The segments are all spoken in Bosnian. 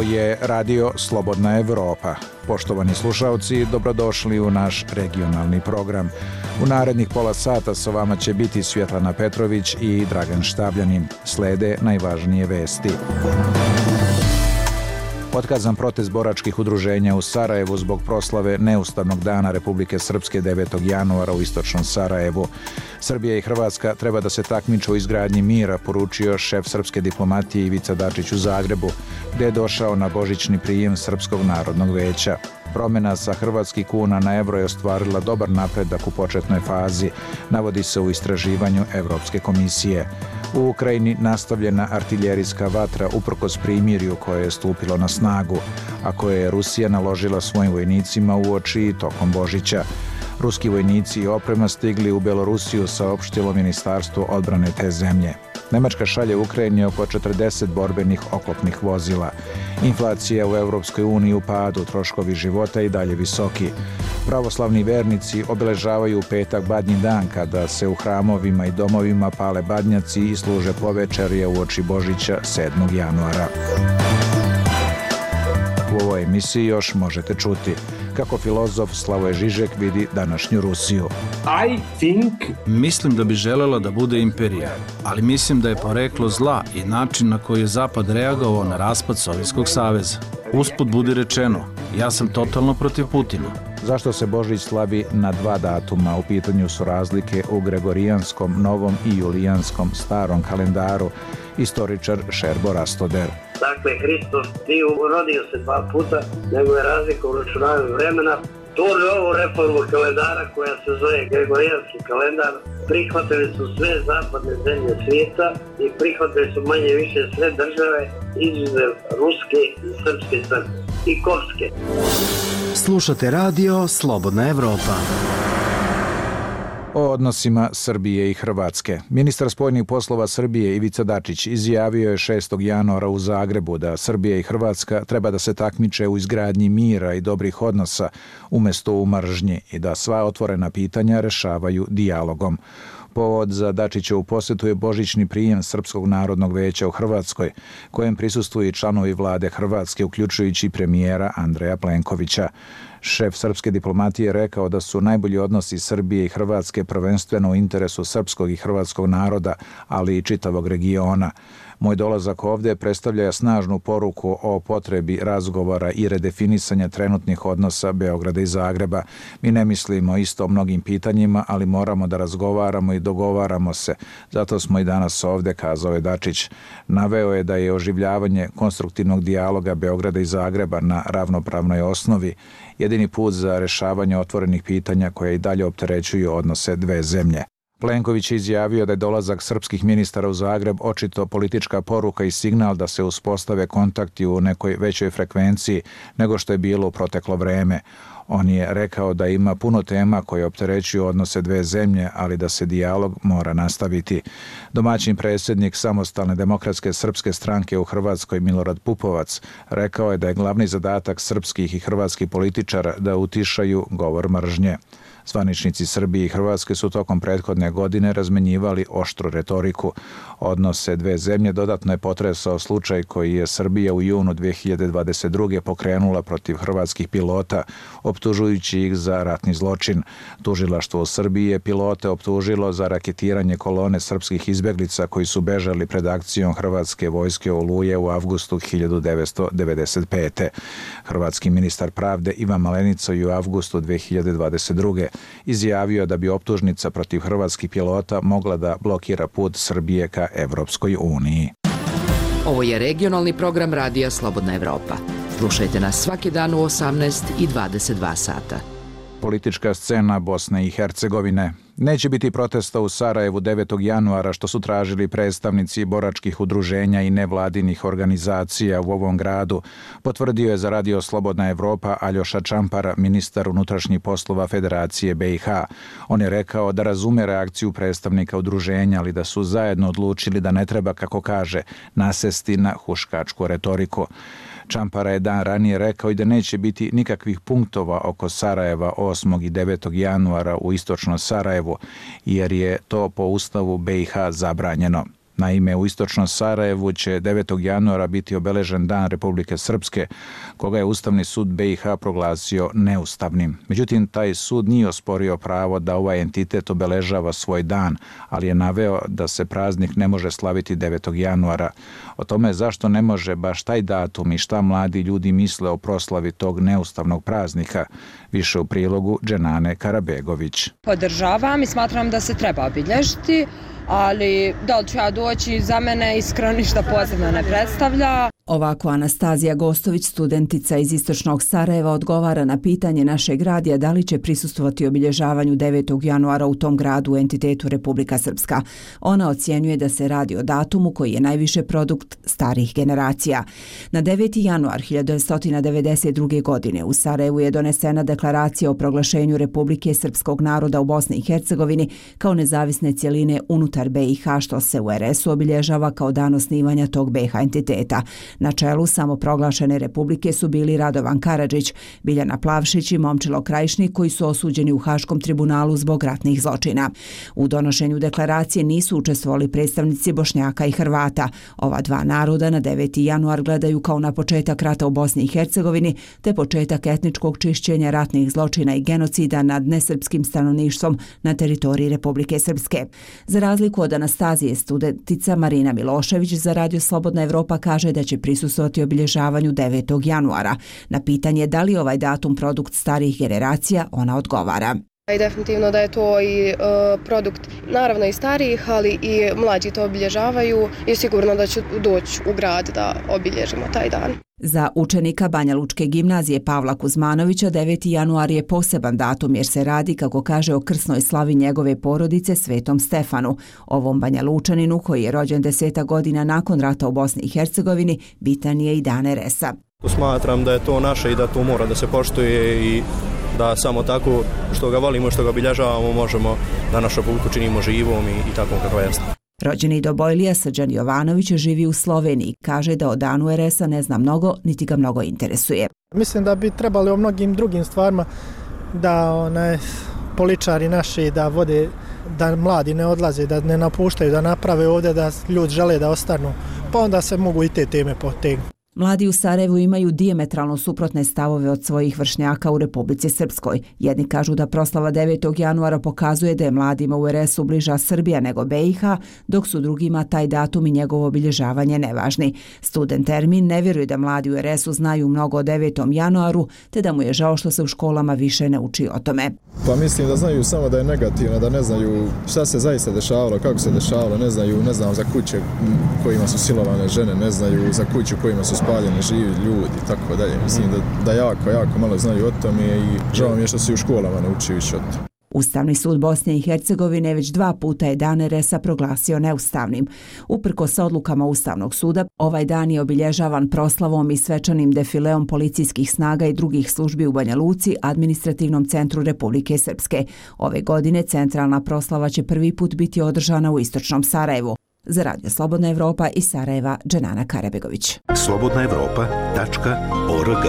Ovo je Radio Slobodna Evropa. Poštovani slušalci, dobrodošli u naš regionalni program. U narednih pola sata sa vama će biti Svjetlana Petrović i Dragan Štabljanin. Slede najvažnije vesti. Otkazan protest boračkih udruženja u Sarajevu zbog proslave Neustavnog dana Republike Srpske 9. januara u istočnom Sarajevu. Srbija i Hrvatska treba da se takmiče u izgradnji mira, poručio šef srpske diplomatije Ivica Dačić u Zagrebu, gde je došao na božićni prijem Srpskog narodnog veća. Promjena sa hrvatskih kuna na evro je ostvarila dobar napredak u početnoj fazi, navodi se u istraživanju Evropske komisije. U Ukrajini nastavljena artiljerijska vatra uprkos primirju koje je stupilo na snagu, a koje je Rusija naložila svojim vojnicima uoči i tokom Božića. Ruski vojnici i oprema stigli u Belorusiju, saopštilo Ministarstvo odbrane te zemlje. Nemačka šalje Ukrajini oko 40 borbenih oklopnih vozila. Inflacija u Europskoj uniji u padu, troškovi života i dalje visoki. Pravoslavni vernici obeležavaju u petak Badnji dan, kada se u hramovima i domovima pale badnjaci i služe povečerje uoči Božića 7. januara. U ovoj emisiji još možete čuti kako filozof Slavoj Žižek vidi današnju Rusiju. Mislim da bi želela da bude imperija, ali mislim da je poreklo zla i način na koji je Zapad reagovao na raspad Sovjetskog saveza. Usput budi rečeno, ja sam totalno protiv Putina. Zašto se Božić slavi na dva datuma? U pitanju su razlike u Gregorijanskom, Novom i Julijanskom starom kalendaru, istoričar Šerbo Rastoder. Dakle, Hristos nije rodio se dva puta, nego je razlika u računavanju vremena. Tu ovu reformu kalendara koja se zove Gregorijanski kalendar prihvatili su sve zapadne zemlje svijeta i prihvatili su manje više sve države, izuzev ruske i srpske crkve i korske. Slušate radio Slobodna Evropa. O odnosima Srbije i Hrvatske. Ministar spoljnih poslova Srbije Ivica Dačić izjavio je 6. januara u Zagrebu da Srbija i Hrvatska treba da se takmiče u izgradnji mira i dobrih odnosa umjesto u mržnji i da sva otvorena pitanja rešavaju dijalogom. Povod za Dačićevu posjetu je božićni prijem Srpskog narodnog veća u Hrvatskoj, kojem prisustvuju i članovi vlade Hrvatske, uključujući premijera Andreja Plenkovića. Šef srpske diplomatije rekao da su najbolji odnosi Srbije i Hrvatske prvenstveno u interesu srpskog i hrvatskog naroda, ali i čitavog regiona. Moj dolazak ovdje predstavlja snažnu poruku o potrebi razgovora i redefinisanja trenutnih odnosa Beograda i Zagreba. Mi ne mislimo isto o mnogim pitanjima, ali moramo da razgovaramo i dogovaramo se. Zato smo i danas ovdje, kazao je Dačić. Naveo je da je oživljavanje konstruktivnog dijaloga Beograda i Zagreba na ravnopravnoj osnovi jedini put za rešavanje otvorenih pitanja koje i dalje opterećuju odnose dve zemlje. Plenković je izjavio da je dolazak srpskih ministara u Zagreb očito politička poruka i signal da se uspostave kontakti u nekoj većoj frekvenciji nego što je bilo u proteklo vreme. On je rekao da ima puno tema koje opterećuju odnose dve zemlje, ali da se dijalog mora nastaviti. Domaćin predsjednik Samostalne demokratske srpske stranke u Hrvatskoj Milorad Pupovac rekao je da je glavni zadatak srpskih i hrvatskih političara da utišaju govor mržnje. Zvaničnici Srbije i Hrvatske su tokom prethodne godine razmenjivali oštru retoriku. Odnose dve zemlje dodatno je potresao slučaj koji je Srbija u junu 2022. pokrenula protiv hrvatskih pilota, optužujući ih za ratni zločin. Tužilaštvo u Srbiji je pilote optužilo za raketiranje kolone srpskih izbeglica koji su bežali pred akcijom hrvatske vojske Oluje u avgustu 1995. Hrvatski ministar pravde Ivan Malenica u avgustu 2022. izjavio da bi optužnica protiv hrvatskih pilota mogla da blokira put Srbije ka Evropskoj uniji. Ovo je regionalni program Radija Slobodna Evropa. Slušajte nas svaki dan u 18 i 22 sata. Politička scena Bosne i Hercegovine. Neće biti protesta u Sarajevu 9. januara što su tražili predstavnici boračkih udruženja i nevladinih organizacija u ovom gradu, potvrdio je za Radio Slobodna Evropa Aljoša Čampar, ministar unutrašnjih poslova Federacije BiH. On je rekao da razume reakciju predstavnika udruženja, ali da su zajedno odlučili da ne treba, kako kaže, nasesti na huškačku retoriku. Čampara je dan ranije rekao i da neće biti nikakvih punktova oko Sarajeva 8. i 9. januara u istočnom Sarajevu, jer je to po Ustavu BiH zabranjeno. Naime, u istočnom Sarajevu će 9. januara biti obeležen Dan Republike Srpske, koga je Ustavni sud BiH proglasio neustavnim. Međutim, taj sud nije osporio pravo da ovaj entitet obeležava svoj dan, ali je naveo da se praznik ne može slaviti 9. januara. O tome zašto ne može baš taj datum i šta mladi ljudi misle o proslavi tog neustavnog praznika, više u prilogu Dženane Karabegović. Podržavam i smatram da se treba obilježiti, ali da li ću ja doći, za mene iskreno ništa posebno ne predstavlja. Ovako Anastazija Gostović, studentica iz istočnog Sarajeva, odgovara na pitanje našeg radija da li će prisustvovati obilježavanju 9. januara u tom gradu u entitetu Republika Srpska. Ona ocjenjuje da se radi o datumu koji je najviše produkt starih generacija. Na 9. januar 1992. godine u Sarajevu je donesena deklaracija o proglašenju Republike Srpskog naroda u Bosni i Hercegovini kao nezavisne cjeline unutar BiH, što se u RS-u obilježava kao dan osnivanja tog BiH entiteta. Na čelu samoproglašene republike su bili Radovan Karadžić, Biljana Plavšić i Momčilo Krajišnik, koji su osuđeni u Haškom tribunalu zbog ratnih zločina. U donošenju deklaracije nisu učestvovali predstavnici Bošnjaka i Hrvata. Ova dva naroda na 9. januar gledaju kao na početak rata u Bosni i Hercegovini te početak etničkog čišćenja ratnih zločina i genocida nad nesrpskim stanovništvom na teritoriji Republike Srpske. Za razliku od Anastazije, studentica Marina Milošević za Radio Slobodna Evropa kaže da će prisustvovati obilježavanju 9. januara. Na pitanje da li ovaj datum produkt starih generacija, ona odgovara. I definitivno da je to i produkt naravno i starijih, ali i mlađi to obilježavaju i sigurno da ću doći u grad da obilježimo taj dan. Za učenika Banja Lučke gimnazije Pavla Kuzmanovića 9. januar je poseban datum jer se radi, kako kaže, o krsnoj slavi njegove porodice Svetom Stefanu. Ovom Banja Lučaninu, koji je rođen 10 godina nakon rata u Bosni i Hercegovini, bitan je i dan RS-a. Smatram da je to naše i da to mora da se poštuje i da samo tako što ga volimo i što ga obilježavamo možemo da našu republiku činimo živom i takvom kakva jeste. Rođeni Dobojlija Srđan Jovanović živi u Sloveniji. Kaže da o danu RS-a ne zna mnogo, niti ga mnogo interesuje. Mislim da bi trebali o mnogim drugim stvarima da političari naši da vode, da mladi ne odlaze, da ne napuštaju, da naprave ovdje, da ljudi žele da ostanu. Pa onda se mogu i te teme potegnuti. Mladi u Sarajevu imaju dijametralno suprotne stavove od svojih vršnjaka u Republici Srpskoj. Jedni kažu da proslava 9. januara pokazuje da je mladima u RS-u bliža Srbija nego BiH, dok su drugima taj datum i njegovo obilježavanje nevažni. Student Ermin ne vjeruje da mladi u RS-u znaju mnogo o 9. januaru, te da mu je žao što se u školama više ne uči o tome. Pa mislim da znaju samo da je negativno, da ne znaju šta se zaista dešavalo, kako se dešavalo, ne znaju za kuće kojima su silovane žene, ne znaju za kuću kojima su spaljeni živi ljudi i tako dalje. Mislim da jako malo znaju o tome i žao mi je što se u školama ne uči više o tome. Ustavni sud Bosne i Hercegovine već 2 puta je dan RS-a proglasio neustavnim. Uprkos odlukama Ustavnog suda, ovaj dan je obilježavan proslavom i svečanim defileom policijskih snaga i drugih službi u Banja Luci, administrativnom centru Republike Srpske. Ove godine centralna proslava će prvi put biti održana u istočnom Sarajevu. Za Radio Slobodna Evropa iz Sarajeva, Dženana Karabegović. slobodnaevropa.org.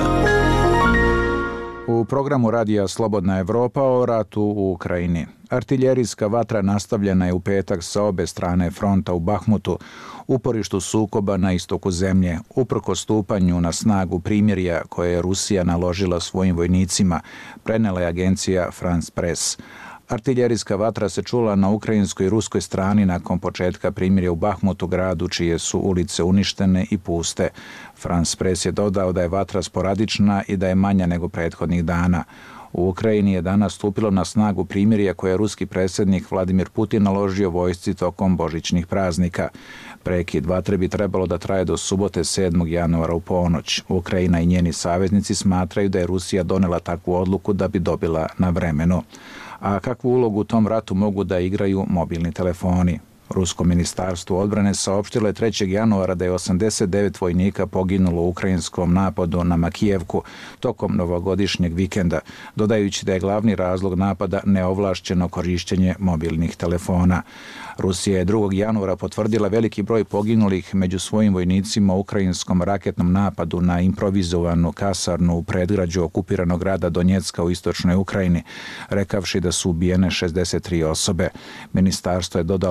U programu Radija Slobodna Evropa o ratu u Ukrajini. Artiljerijska vatra nastavljena je u petak sa obe strane fronta u Bahmutu, uporištu sukoba na istoku zemlje, uprkos stupanju na snagu primirja koje je Rusija naložila svojim vojnicima, prenela je agencija France Press. Artiljerijska vatra se čula na ukrajinskoj i ruskoj strani nakon početka primirja u Bahmutu, gradu čije su ulice uništene i puste. France Press je dodao da je vatra sporadična i da je manja nego prethodnih dana. U Ukrajini je danas stupilo na snagu primirje koje je ruski predsjednik Vladimir Putin naložio vojsci tokom božićnih praznika. Prekid vatre bi trebalo da traje do subote 7. januara u ponoć. Ukrajina i njeni saveznici smatraju da je Rusija donela takvu odluku da bi dobila na vremenu. A kakvu ulogu u tom ratu mogu da igraju mobilni telefoni? Rusko ministarstvo odbrane saopštilo je 3. januara da je 89 vojnika poginulo u ukrajinskom napadu na Makijevku tokom novogodišnjeg vikenda, dodajući da je glavni razlog napada neovlašćeno korišćenje mobilnih telefona. Rusija je 2. januara potvrdila veliki broj poginulih među svojim vojnicima u ukrajinskom raketnom napadu na improvizovanu kasarnu u predgrađu okupiranog grada Donjecka u istočnoj Ukrajini, rekavši da su ubijene 63 osobe. Ministarstvo je dodalo u saopštenju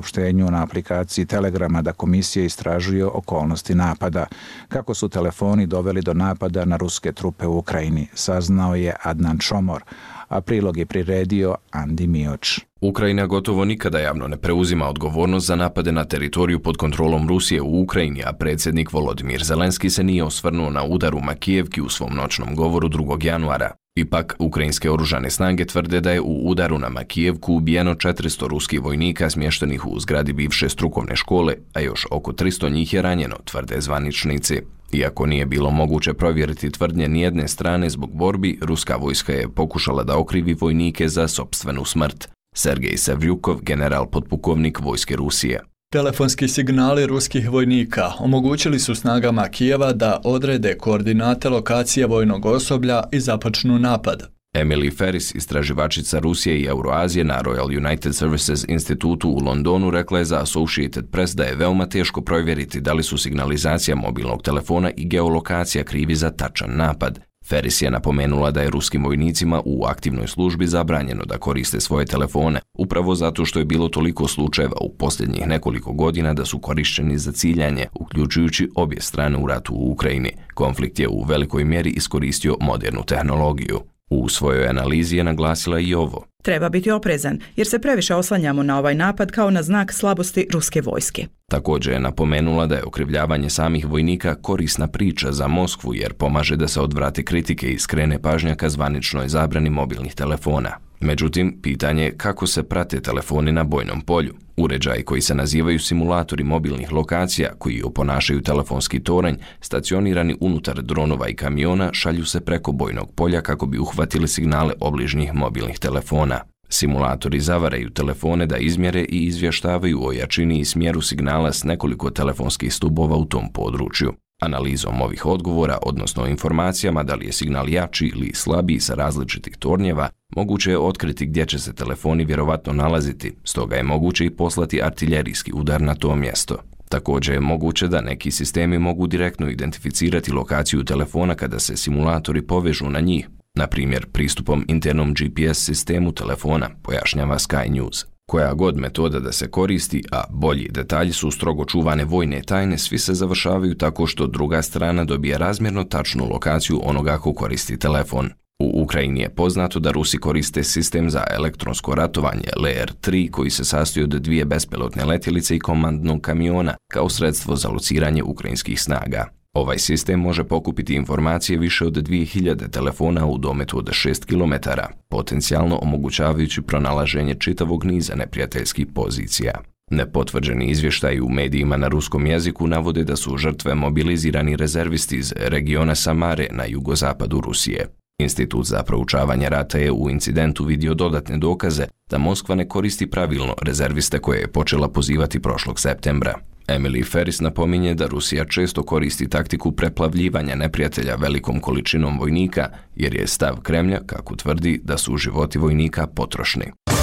saopštenju na aplikaciji Telegrama da komisija istražuje okolnosti napada. Kako su telefoni doveli do napada na ruske trupe u Ukrajini, saznao je Adnan Čomor, a prilog je priredio Andi Mioč. Ukrajina gotovo nikada javno ne preuzima odgovornost za napade na teritoriju pod kontrolom Rusije u Ukrajini, a predsjednik Volodimir Zelenski se nije osvrnuo na udar u Makijevki u svom noćnom govoru 2. januara. Ipak, ukrajinske oružane snage tvrde da je u udaru na Makijevku ubijeno 400 ruskih vojnika smještenih u zgradi bivše strukovne škole, a još oko 300 njih je ranjeno, tvrde zvaničnici. Iako nije bilo moguće provjeriti tvrdnje nijedne strane zbog borbi, ruska vojska je pokušala da okrivi vojnike za sopstvenu smrt. Sergej Sevljukov, general potpukovnik vojske Rusije. Telefonski signali ruskih vojnika omogućili su snagama Kijeva da odrede koordinate lokacije vojnog osoblja i započnu napad. Emily Ferris, istraživačica Rusije i Euroazije na Royal United Services institutu u Londonu, rekla je za Associated Press da je veoma teško provjeriti da li su signalizacija mobilnog telefona i geolokacija krivi za tačan napad. Ferris je napomenula da je ruskim vojnicima u aktivnoj službi zabranjeno da koriste svoje telefone, upravo zato što je bilo toliko slučajeva u posljednjih nekoliko godina da su korišćeni za ciljanje, uključujući obje strane u ratu u Ukrajini. Konflikt je u velikoj mjeri iskoristio modernu tehnologiju. U svojoj analizi je naglasila i ovo. Treba biti oprezan, jer se previše oslanjamo na ovaj napad kao na znak slabosti ruske vojske. Također je napomenula da je okrivljavanje samih vojnika korisna priča za Moskvu, jer pomaže da se odvrate kritike i skrene pažnja ka zvaničnoj zabrani mobilnih telefona. Međutim, pitanje je kako se prate telefoni na bojnom polju. Uređaji koji se nazivaju simulatori mobilnih lokacija, koji oponašaju telefonski toranj, stacionirani unutar dronova i kamiona, šalju se preko bojnog polja kako bi uhvatili signale obližnjih mobilnih telefona. Simulatori zavaraju telefone da izmjere i izvještavaju o jačini i smjeru signala s nekoliko telefonskih stubova u tom području. Analizom ovih odgovora, odnosno informacijama da li je signal jači ili slabiji sa različitih tornjeva, moguće je otkriti gdje će se telefoni vjerovatno nalaziti, stoga je moguće i poslati artiljerijski udar na to mjesto. Također je moguće da neki sistemi mogu direktno identificirati lokaciju telefona kada se simulatori povežu na njih, na primjer pristupom internom GPS sistemu telefona, pojašnjava Sky News. Koja god metoda da se koristi, a bolji detalji su strogo čuvane vojne tajne, svi se završavaju tako što druga strana dobije razmjerno tačnu lokaciju onoga ko koristi telefon. U Ukrajini je poznato da Rusi koriste sistem za elektronsko ratovanje Lear 3 koji se sastoji od 2 bespilotne letjelice i komandnog kamiona kao sredstvo za lociranje ukrajinskih snaga. Ovaj sistem može pokupiti informacije više od 2000 telefona u dometu od 6 km, potencijalno omogućavajući pronalaženje čitavog niza neprijateljskih pozicija. Nepotvrđeni izvještaji u medijima na ruskom jeziku navode da su žrtve mobilizirani rezervisti iz regiona Samare na jugozapadu Rusije. Institut za proučavanje rata je u incidentu vidio dodatne dokaze da Moskva ne koristi pravilno rezerviste koje je počela pozivati prošlog septembra. Emily Ferris napominje da Rusija često koristi taktiku preplavljivanja neprijatelja velikom količinom vojnika, jer je stav Kremlja, kako tvrdi, da su životi vojnika potrošni.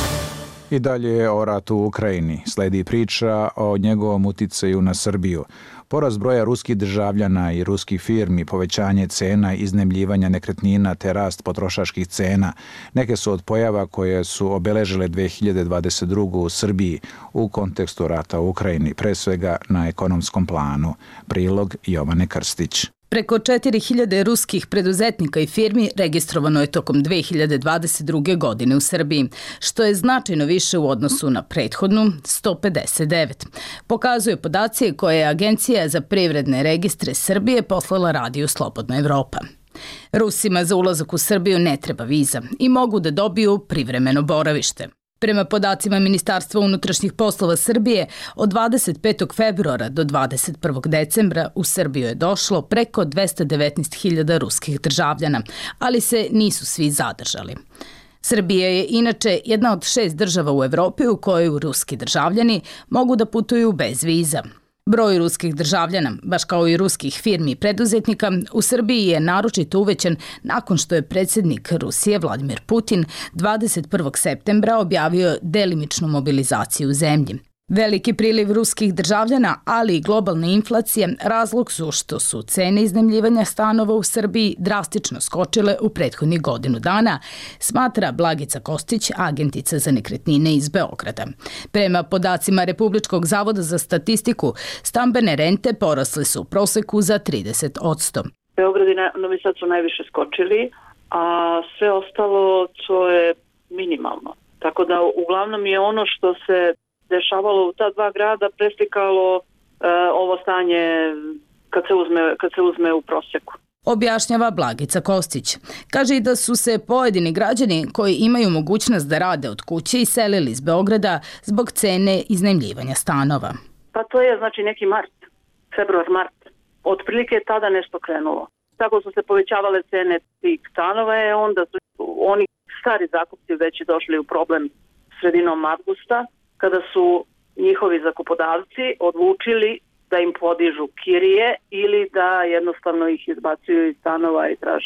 I dalje je o ratu u Ukrajini. Sledi priča o njegovom uticaju na Srbiju. Porast broja ruskih državljana i ruskih firmi, povećanje cena, iznajmljivanja nekretnina te rast potrošačkih cena neke su od pojava koje su obeležile 2022. u Srbiji u kontekstu rata u Ukrajini, pre svega na ekonomskom planu. Prilog Jovane Krstić. Preko 4000 ruskih preduzetnika i firmi registrovano je tokom 2022. godine u Srbiji, što je značajno više u odnosu na prethodnu 159. Pokazuje podaci koje je Agencija za privredne registre Srbije poslala Radiju Slobodna Evropa. Rusima za ulazak u Srbiju ne treba viza i mogu da dobiju privremeno boravište. Prema podacima Ministarstva unutrašnjih poslova Srbije, od 25. februara do 21. decembra u Srbiju je došlo preko 219.000 ruskih državljana, ali se nisu svi zadržali. Srbija je inače jedna od 6 država u Evropi u kojoj ruski državljani mogu da putuju bez viza. Broj ruskih državljana, baš kao i ruskih firmi i preduzetnika, u Srbiji je naročito uvećan nakon što je predsjednik Rusije Vladimir Putin 21. septembra objavio delimičnu mobilizaciju u zemlji. Veliki priliv ruskih državljana, ali i globalne inflacije, razlog su što su cene iznajmljivanja stanova u Srbiji drastično skočile u prethodnih godinu dana, smatra Blagica Kostić, agentica za nekretnine iz Beograda. Prema podacima Republičkog zavoda za statistiku, stambene rente porasle su u proseku za 30%. Beograd i Novi Sad su najviše skočili, a sve ostalo to je minimalno. Tako da uglavnom je ono što se dešavalo u ta dva grada preslikalo ovo stanje kad se uzme u proseku. Objašnjava Blagica Kostić. Kaže i da su se pojedini građani koji imaju mogućnost da rade od kuće iselili iz Beograda zbog cene iznajmljivanja stanova. Pa to je znači neki februar-mart. Otprilike je tada nešto krenulo. Tako su se povećavale cene tih stanova, onda su oni stari zakupci već došli u problem sredinom avgusta, kada su njihovi zakupodavci odlučili da im podižu kirije ili da jednostavno ih izbacuju iz stanova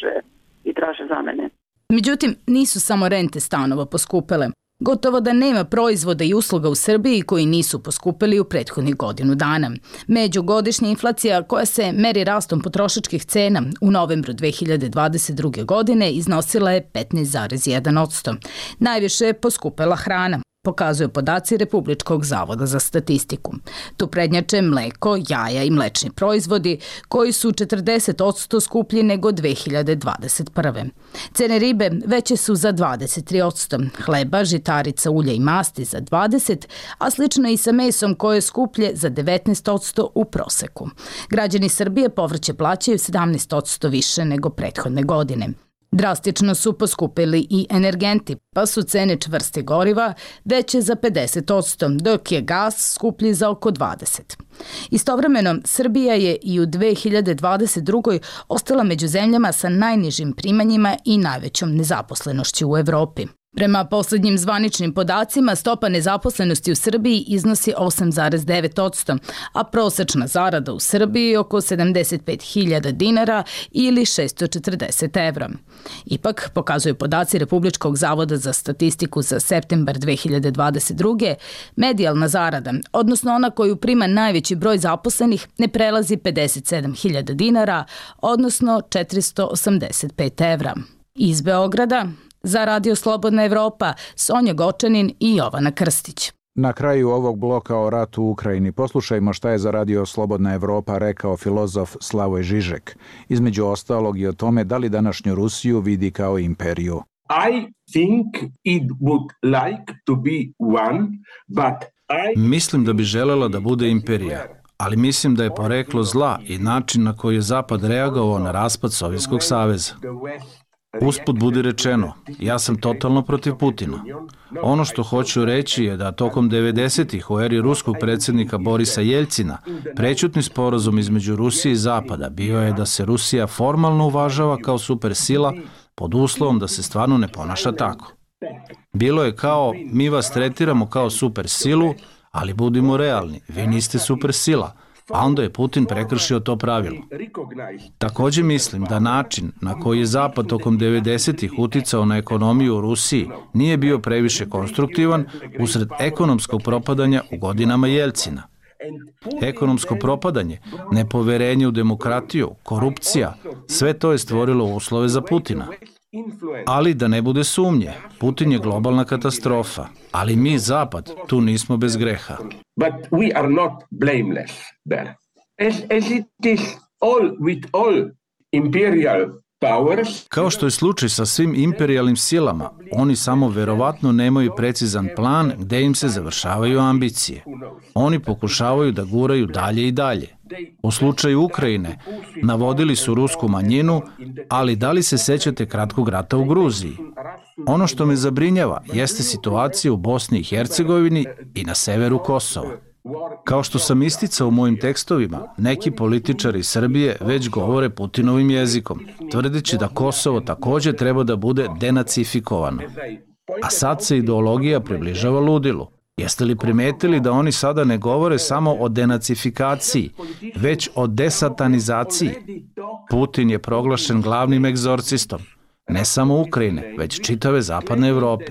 i traže zamene. Međutim, nisu samo rente stanova poskupele. Gotovo da nema proizvoda i usluga u Srbiji koji nisu poskupili u prethodnih godinu dana. Međugodišnja inflacija koja se meri rastom potrošačkih cena u novembru 2022. godine iznosila je 15,1%. Najviše je poskupela hrana, pokazuju podaci Republičkog zavoda za statistiku. Tu prednjače mleko, jaja i mlečni proizvodi koji su 40% skuplji nego 2021. Cene ribe veće su za 23%, hleba, žitarica, ulja i masti za 20%, a slično i sa mesom koje je skuplje za 19% u proseku. Građani Srbije povrće plaćaju 17% više nego prethodne godine. Drastično su poskupili i energenti, pa su cene čvrstih goriva veće za 50%, dok je gas skuplji za oko 20%. Istovremeno, Srbija je i u 2022. ostala među zemljama sa najnižim primanjima i najvećom nezaposlenošću u Evropi. Prema poslednjim zvaničnim podacima, stopa nezaposlenosti u Srbiji iznosi 8,9%, a prosečna zarada u Srbiji je oko 75.000 dinara ili 640 evra. Ipak, pokazuju podaci Republičkog zavoda za statistiku za septembar 2022. medijalna zarada, odnosno ona koju prima najveći broj zaposlenih, ne prelazi 57.000 dinara, odnosno 485 evra. Iz Beograda, za Radio Slobodna Evropa, Sonja Gočanin i Jovana Krstić. Na kraju ovog bloka o ratu u Ukrajini poslušajmo šta je za Radio Slobodna Evropa rekao filozof Slavoj Žižek. Između ostalog i o tome da li današnju Rusiju vidi kao imperiju. I think it would like to be one, but Mislim da bi želela da bude imperija, ali mislim da je poreklo zla i način na koji je Zapad reagovao na raspad Sovjetskog saveza. Usput budi rečeno, ja sam totalno protiv Putina. Ono što hoću reći je da tokom 90-ih u eri ruskog predsjednika Borisa Jeljcina prećutni sporazum između Rusije i Zapada bio je da se Rusija formalno uvažava kao supersila pod uslovom da se stvarno ne ponaša tako. Bilo je kao, mi vas tretiramo kao supersilu, ali budimo realni, vi niste supersila. A onda je Putin prekršio to pravilo. Također mislim da način na koji je Zapad tokom 90-ih uticao na ekonomiju u Rusiji nije bio previše konstruktivan usred ekonomskog propadanja u godinama Jeljcina. Ekonomsko propadanje, nepoverenje u demokratiju, korupcija, sve to je stvorilo uslove za Putina. Ali da ne bude sumnje, Putin je globalna katastrofa, ali mi, Zapad, tu nismo bez greha. But we are not blameless there. As it is all with all imperial powers. Kao što je slučaj sa svim imperijalnim silama, oni samo verovatno nemaju precizan plan gde im se završavaju ambicije. Oni pokušavaju da guraju dalje i dalje. U slučaju Ukrajine navodili su rusku manjinu, ali da li se sećate kratkog rata u Gruziji? Ono što me zabrinjava jeste situacija u Bosni i Hercegovini i na severu Kosova. Kao što sam isticao u mojim tekstovima, neki političari Srbije već govore Putinovim jezikom, tvrdeći da Kosovo također treba da bude denacifikovano. A sad se ideologija približava ludilu. Jeste li primetili da oni sada ne govore samo o denacifikaciji, već o desatanizaciji? Putin je proglašen glavnim egzorcistom, ne samo Ukrajine, već čitave zapadne Evrope.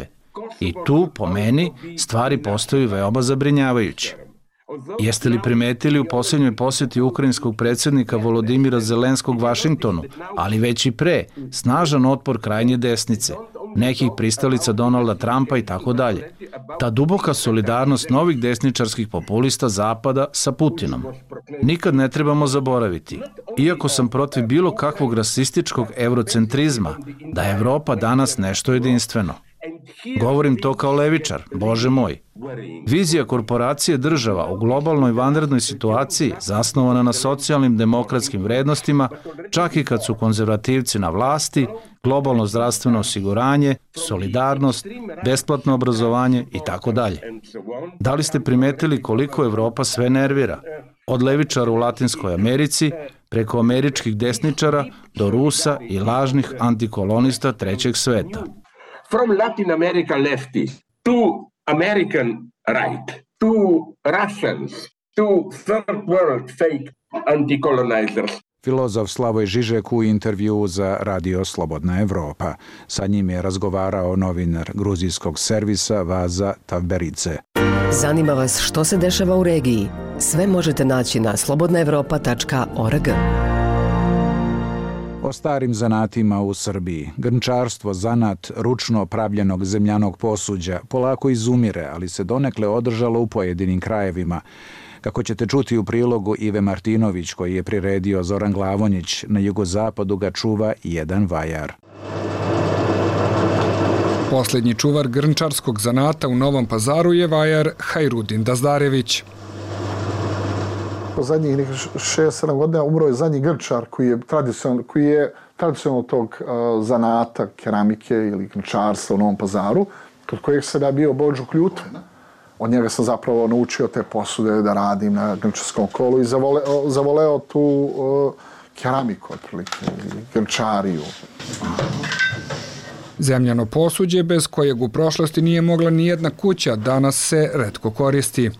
I tu, po meni, stvari postaju veoma zabrinjavajuće. Jeste li primetili u posljednjoj posjeti ukrajinskog predsjednika Volodimira Zelenskog Vašingtonu, ali već i pre, snažan otpor krajnje desnice, nekih pristalica Donalda Trumpa i tako dalje. Ta duboka solidarnost novih desničarskih populista Zapada sa Putinom. Nikad ne trebamo zaboraviti, iako sam protiv bilo kakvog rasističkog eurocentrizma, da je Evropa danas nešto jedinstveno. Govorim to kao levičar, Bože moj. Vizija korporacije država u globalnoj vanrednoj situaciji zasnovana na socijalnim demokratskim vrednostima, čak i kad su konzervativci na vlasti, globalno zdravstveno osiguranje, solidarnost, besplatno obrazovanje i tako dalje. Da li ste primetili koliko Evropa sve nervira? Od levičara u Latinskoj Americi, preko američkih desničara do Rusa i lažnih antikolonista trećeg sveta. From Latin America leftists to American right, to Russians, to third world fake anti-colonizers. Filozof Slavoj Žižek u intervju za Radio Slobodna Evropa. Sa njim je razgovarao novinar gruzijskog servisa Vaza Tavberice. Zanima vas što se dešava u regiji? Sve možete naći na slobodnaevropa.org. O starim zanatima u Srbiji. Grnčarstvo, zanat ručno pravljenog zemljanog posuđa, polako izumire, ali se donekle održalo u pojedinim krajevima. Kako ćete čuti u prilogu, Ive Martinović, koji je priredio Zoran Glavonjić, na jugozapadu ga čuva jedan vajar. Posljednji čuvar grnčarskog zanata u Novom Pazaru je vajar Hajrudin Dazdarević. Po zadnjih 6-7 godina umro je zadnji grnčar koji je tradicionalno tog zanata, keramike ili grnčarstva u Novom Pazaru, kod kojeg sam ja bio Bođo Kljuta. Od njega sam zapravo naučio te posude da radim na grnčarskom kolu i zavoleo tu keramiku, otprilike, grnčariju. Zemljano posuđe, bez kojeg u prošlosti nije mogla ni jedna kuća, danas se retko koristi.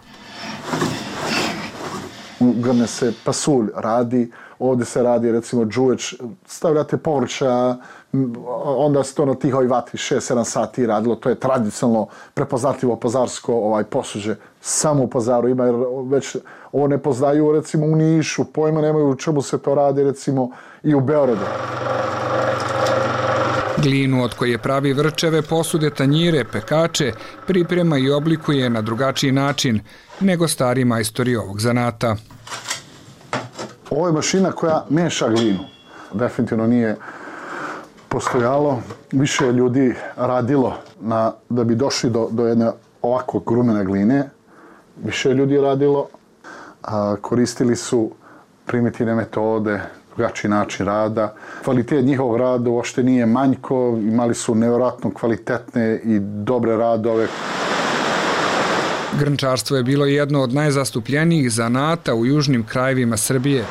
Grne se pasulj radi, ovdje se radi recimo džuveč, stavljate povrća, onda se to na tihoj vatri 6-7 sati radilo, to je tradicionalno prepoznatljivo pazarsko posuđe. Samo u Pazaru ima, jer već ovo ne poznaju recimo u Nišu, pojma nemaju u čemu se to radi recimo i u Beogradu. Glinu od koje pravi vrčeve, posude, tanjire, pekače, priprema i oblikuje na drugačiji način nego stari majstori ovog zanata. Ovo je mašina koja meša glinu. Definitivno nije postojalo. Više ljudi radilo da bi došli do jedne ovako grumene gline. Više ljudi radilo. Koristili su primitivne metode, drugačiji način rada. Kvalitet njihovog rada uopšte nije manjko, imali su nevjerojatno kvalitetne i dobre radove. Grnčarstvo je bilo jedno od najzastupljenijih zanata u južnim krajevima Srbije.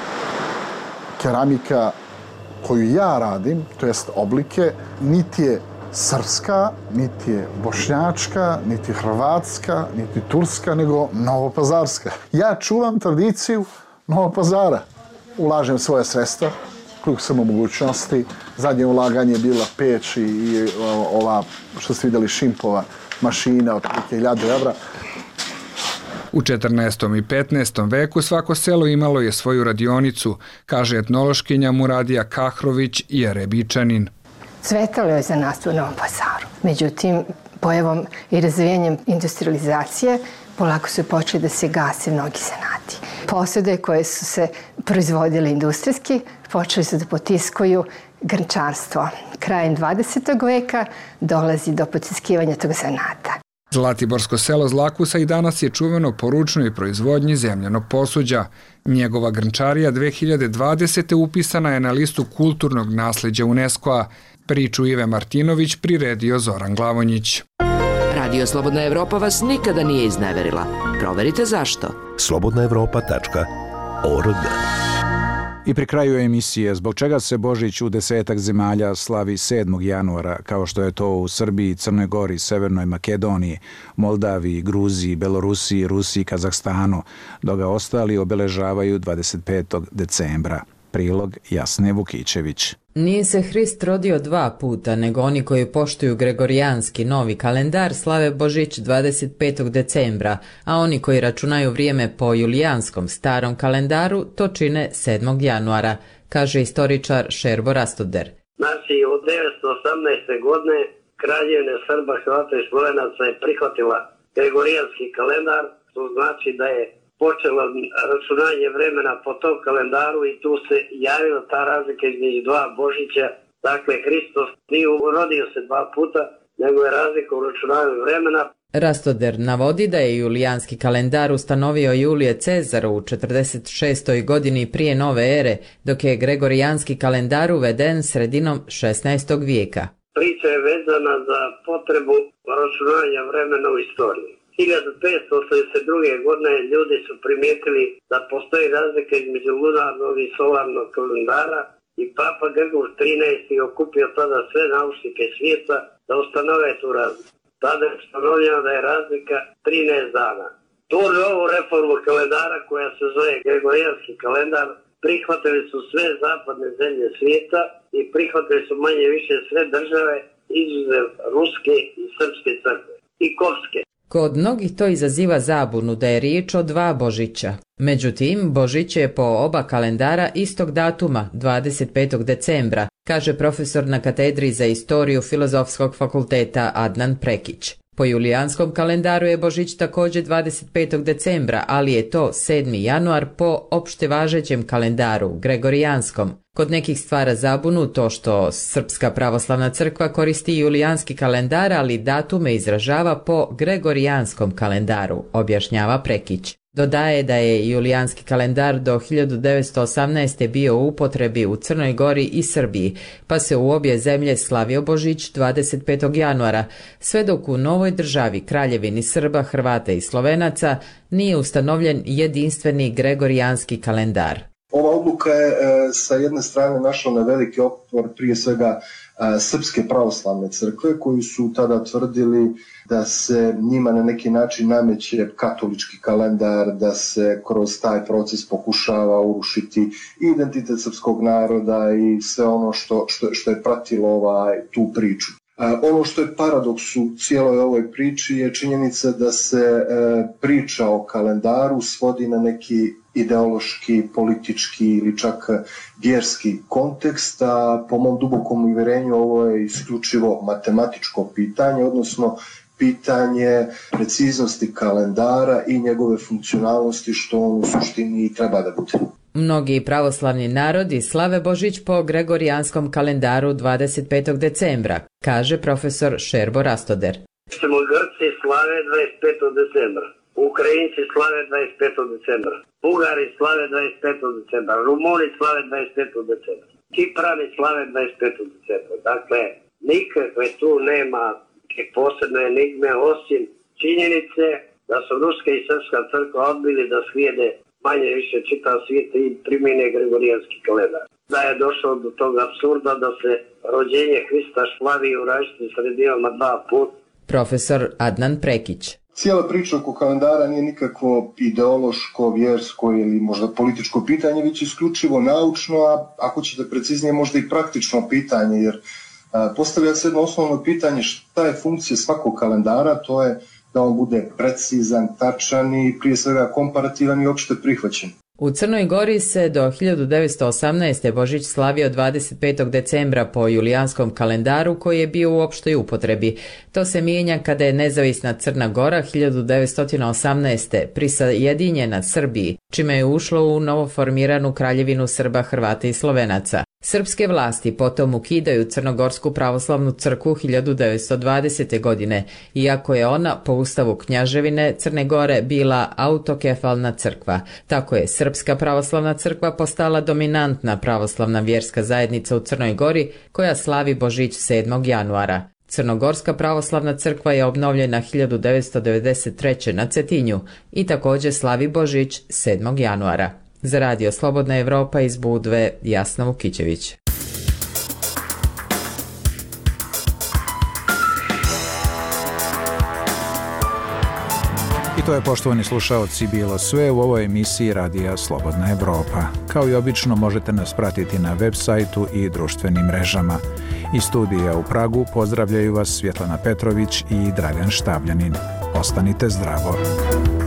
Keramika koju ja radim, to jest oblike, niti je srpska, niti je bošnjačka, niti hrvatska, niti turska, nego novopazarska. Ja čuvam tradiciju Novog Pazara. Ulažem svoje sredstva, koliko sam u mogućnosti. Zadnje ulaganje je bila peć i ova, što ste vidjeli, Šimpova mašina od 1000 evra. U 14. i 15. veku svako selo imalo je svoju radionicu, kaže etnološkinja Muradija Kahrović i Jerebičanin. Cvetalo je zanatstvo u Novom Pazaru. Međutim, pojavom i razvijanjem industrializacije polako su počeli da se gase mnogi zanati. Posude koje su se proizvodile industrijski počeli su da potiskuju grnčarstvo. Krajem 20. veka dolazi do potiskivanja tog zanata. Zlatiborsko selo Zlakusa i danas je čuveno po ručnoj proizvodnji zemljanog posuđa. Njegova grnčarija 2020. upisana je na listu kulturnog nasleđa UNESCO-a. Priču Ive Martinović priredio Zoran Glavonjić. Radio Slobodna Evropa vas nikada nije izneverila. Proverite zašto. slobodnaevropa.org. I pri kraju emisije, zbog čega se Božić u 10 zemalja slavi 7. januara, kao što je to u Srbiji, Crnoj Gori, Severnoj Makedoniji, Moldaviji, Gruziji, Belorusiji, Rusiji, Kazahstanu, dok ga ostali obeležavaju 25. decembra. Prilog Jasne Vukićević. Nije se Hrist rodio 2 puta, nego oni koji poštuju gregorijanski novi kalendar slave Božić 25. decembra, a oni koji računaju vrijeme po julijanskom starom kalendaru to čine 7. januara, kaže istoričar Šerbo Rastoder. Znači, od 1918. godine Kraljevina Srba, Hrvata i Slovenaca je prihvatila gregorijanski kalendar, to znači da je počelo računanje vremena po tom kalendaru i tu se javila ta razlika između 2 Božića. Dakle, Hristos nije rodio se 2 puta, nego je razlika u računanju vremena. Rastoder navodi da je julijanski kalendar ustanovio Julije Cezar u 46. godini prije nove ere, dok je gregorijanski kalendar uveden sredinom 16. vijeka. Priča je vezana za potrebu računanja vremena u istoriji. 1582. godine ljudi su primijetili da postoji razlika između lunarnog i solarnog kalendara i Papa Grgur XIII. Okupio tada sve naučnike svijeta da ustanove tu razliku. Tada je ustanovljeno da je razlika 13 dana. Tu novu reformu kalendara koja se zove gregorijanski kalendar prihvatili su sve zapadne zemlje svijeta i prihvatili su manje više sve države izuzev ruske i srpske crkve i kopske. Kod mnogih to izaziva zabunu da je riječ o 2 Božića. Međutim, Božić je po oba kalendara istog datuma, 25. decembra, kaže profesor na katedri za istoriju Filozofskog fakulteta Adnan Prekić. Po julijanskom kalendaru je Božić također 25. decembra, ali je to 7. januar po opšte važećem kalendaru, gregorijanskom. Kod nekih stvara zabunu to što Srpska pravoslavna crkva koristi julijanski kalendar, ali datume izražava po gregorijanskom kalendaru, objašnjava Prekić. Dodaje da je julijanski kalendar do 1918. bio u upotrebi u Crnoj Gori i Srbiji, pa se u obje zemlje slavio Božić 25. januara, sve dok u novoj državi Kraljevini Srba, Hrvata i Slovenaca nije ustanovljen jedinstveni gregorijanski kalendar. Ova odluka je sa jedne strane našla na veliki otpor prije svega Srpske pravoslavne crkve koji su tada tvrdili da se njima na neki način nameće katolički kalendar, da se kroz taj proces pokušava urušiti identitet srpskog naroda i sve ono što je pratilo tu priču. Ono što je paradoks u cijeloj ovoj priči je činjenica da se priča o kalendaru svodi na neki ideološki, politički ili čak vjerski kontekst, a po mom dubokom uvjerenju ovo je isključivo matematičko pitanje, odnosno pitanje preciznosti kalendara i njegove funkcionalnosti što on u suštini i treba da bude. Mnogi pravoslavni narodi slave Božić po gregorijanskom kalendaru 25. decembra, kaže profesor Šerbo Rastoder. Grci slave 25. decembra, Ukrajinci slave 25. decembra, Bugari slave 25. decembra, Rumuni slave 25. decembra, Kiprani slave 25. decembra. Dakle, nikakve tu nema posebne enigme osim činjenice da su ruska i srpska crkva odbili da slijede manje više čitav svijet i primjene gregorijanski kalendar. Da je došlo do tog apsurda da se rođenje Hrista slavi u različitim sredinama 2 puta. Profesor Adnan Prekić. Cijela priča oko kalendara nije nikakvo ideološko, vjersko ili možda političko pitanje, već isključivo naučno, a ako ćete preciznije možda i praktično pitanje, jer postavlja se jedno osnovno pitanje šta je funkcija svakog kalendara, to je da on bude precizan, tačan i prije svega komparativan i opšte prihvaćen. U Crnoj Gori se do 1918. Božić slavio 25. decembra po julijanskom kalendaru koji je bio u opštoj upotrebi. To se mijenja kada je nezavisna Crna Gora 1918. prisajedinjena Srbiji, čime je ušlo u novoformiranu Kraljevinu Srba, Hrvata i Slovenaca. Srpske vlasti potom ukidaju Crnogorsku pravoslavnu crkvu 1920. godine, iako je ona po ustavu Knjaževine Crne Gore bila autokefalna crkva. Tako je Srpska pravoslavna crkva postala dominantna pravoslavna vjerska zajednica u Crnoj Gori koja slavi Božić 7. januara. Crnogorska pravoslavna crkva je obnovljena 1993. na Cetinju i također slavi Božić 7. januara. Za radio Slobodna Evropa iz Budve, Jasna Vukićević. I To je, poštovani slušaoci, bilo sve u ovoj emisiji Radija Slobodna Evropa. Kao i obično možete nas pratiti na web sajtu i društvenim mrežama. Iz studija u Pragu pozdravljaju vas Svjetlana Petrović i Dragan Štavljanin. Ostanite zdravo.